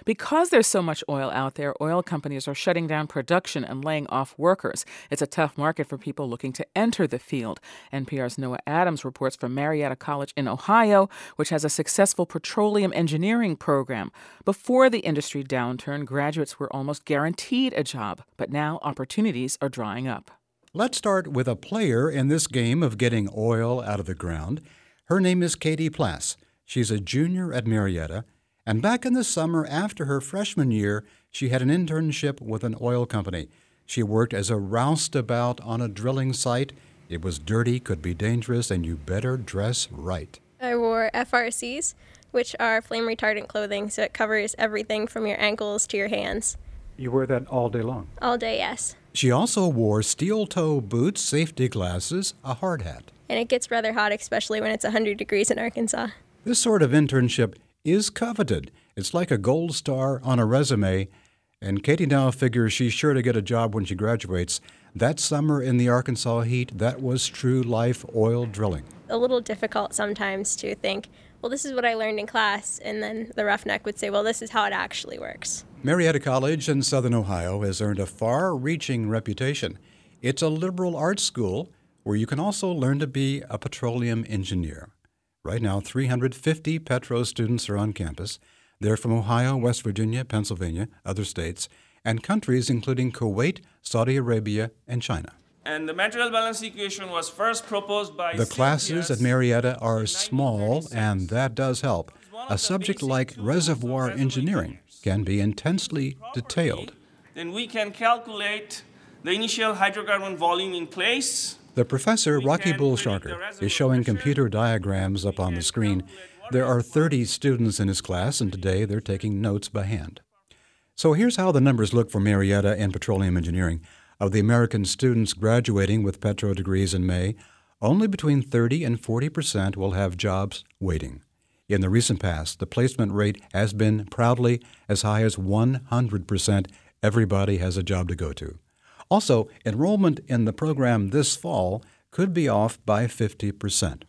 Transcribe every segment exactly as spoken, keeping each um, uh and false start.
Because there's so much oil out there, oil companies are shutting down production and laying off workers. It's a tough market for people looking to enter the field. N P R's Noah Adams reports from Marietta College in Ohio, which has a successful petroleum engineering program. Before the industry downturn, graduates were almost guaranteed a job, but now opportunities are drying up. Let's start with a player in this game of getting oil out of the ground. Her name is Katie Plass. She's a junior at Marietta, and back in the summer after her freshman year, she had an internship with an oil company. She worked as a roustabout on a drilling site. It was dirty, could be dangerous, and you better dress right. I wore F R Cs, which are flame-retardant clothing, so it covers everything from your ankles to your hands. You wear that all day long? All day, yes. She also wore steel-toe boots, safety glasses, a hard hat. And it gets rather hot, especially when it's one hundred degrees in Arkansas. This sort of internship is coveted. It's like a gold star on a resume, and Katie now figures she's sure to get a job when she graduates. That summer in the Arkansas heat, that was true life oil drilling. A little difficult sometimes to think, well, this is what I learned in class, and then the roughneck would say, well, this is how it actually works. Marietta College in Southern Ohio has earned a far-reaching reputation. It's a liberal arts school where you can also learn to be a petroleum engineer. Right now, three hundred fifty Petro students are on campus. They're from Ohio, West Virginia, Pennsylvania, other states, and countries including Kuwait, Saudi Arabia, and China. And the material balance equation was first proposed by The classes at Marietta are small, and that does help. A subject like reservoir engineering can be intensely detailed. Then we can calculate the initial hydrocarbon volume in place. The professor, Rocky Bullsharker, is showing computer diagrams up on the screen. There are thirty students in his class, and today they're taking notes by hand. So here's how the numbers look for Marietta in petroleum engineering. Of the American students graduating with Petro degrees in May, only between thirty and forty percent will have jobs waiting. In the recent past, the placement rate has been proudly as high as one hundred percent. Everybody has a job to go to. Also, enrollment in the program this fall could be off by fifty percent.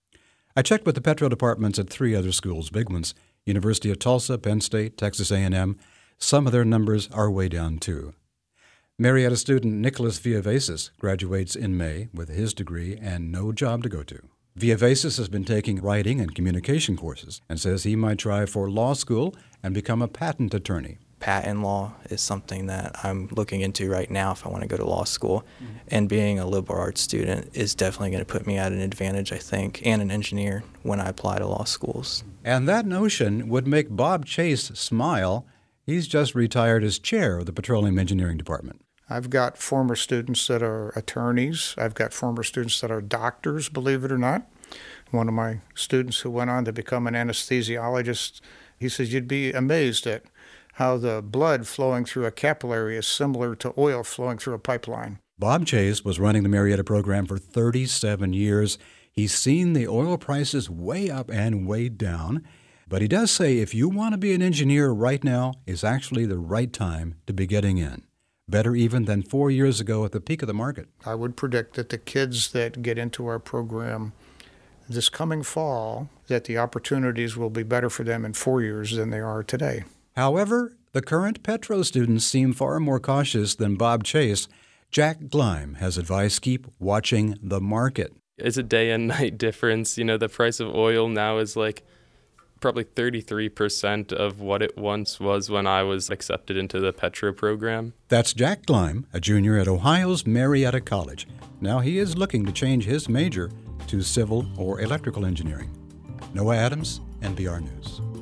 I checked with the Petro departments at three other schools, big ones, University of Tulsa, Penn State, Texas A and M. Some of their numbers are way down, too. Marietta student Nicholas Villavasis graduates in May with his degree and no job to go to. Villavasis has been taking writing and communication courses and says he might try for law school and become a patent attorney. Patent law is something that I'm looking into right now if I want to go to law school. Mm-hmm. And being a liberal arts student is definitely going to put me at an advantage, I think, and an engineer when I apply to law schools. And that notion would make Bob Chase smile. He's just retired as chair of the Petroleum Engineering Department. I've got former students that are attorneys. I've got former students that are doctors, believe it or not. One of my students who went on to become an anesthesiologist, he says you'd be amazed at how the blood flowing through a capillary is similar to oil flowing through a pipeline. Bob Chase was running the Marietta program for thirty-seven years. He's seen the oil prices way up and way down. But he does say if you want to be an engineer right now is actually the right time to be getting in. Better even than four years ago at the peak of the market. I would predict that the kids that get into our program this coming fall, that the opportunities will be better for them in four years than they are today. However, the current Petro students seem far more cautious than Bob Chase. Jack Gleim has advice: keep watching the market. It's a day and night difference. You know, the price of oil now is like probably thirty-three percent of what it once was when I was accepted into the Petro program. That's Jack Gleim, a junior at Ohio's Marietta College. Now he is looking to change his major to civil or electrical engineering. Noah Adams, N P R News.